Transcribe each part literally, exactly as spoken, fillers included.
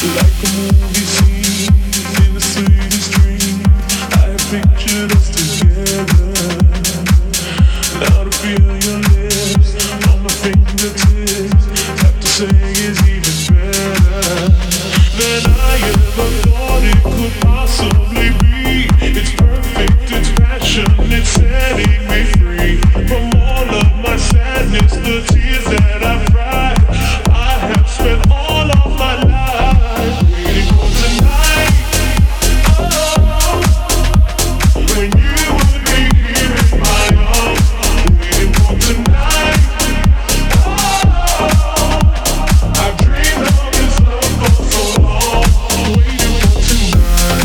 Like a movie scene in the sweetest dream, I have pictured us together. Now to feel your lips on my fingertips, have to say is even better than I ever thought it could possibly be. It's perfect, it's passion, it's setting me free from all of my sadness, the tears that I've cried. I have spent all of my life waiting for tonight. Oh, when you would be here in my arms, waiting for tonight. Oh, I've dreamed of this love for so long, waiting for tonight.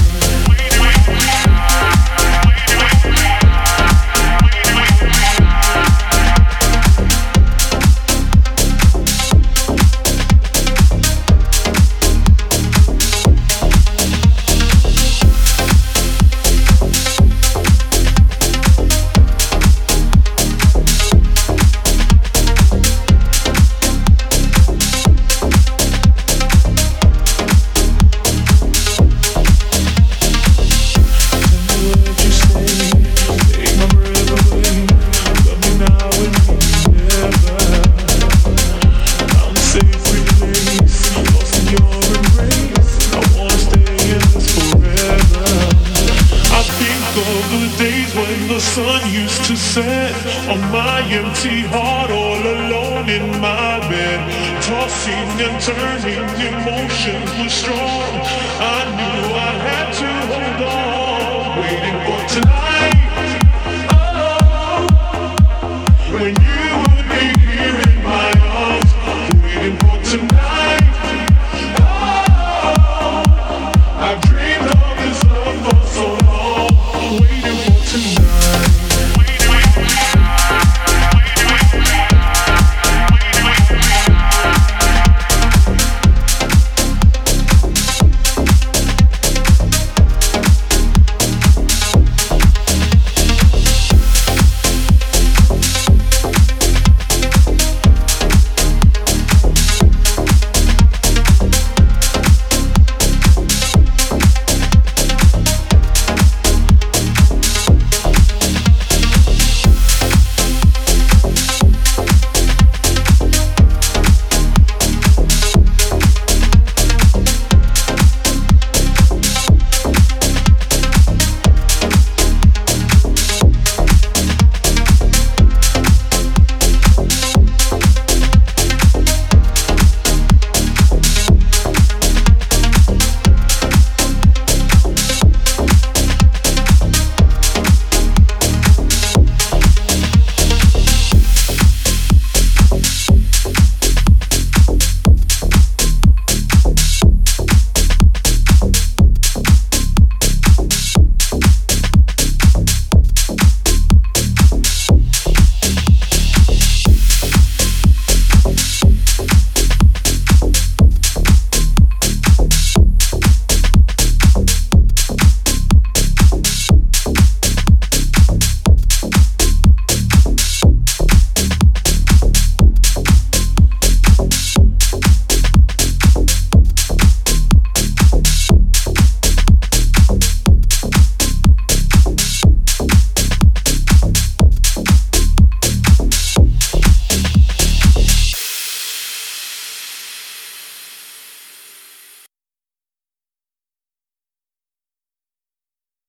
The sun used to set on my empty heart, all alone in my bed, tossing and turning, emotions were strong. I knew I had to hold on, waiting for tonight.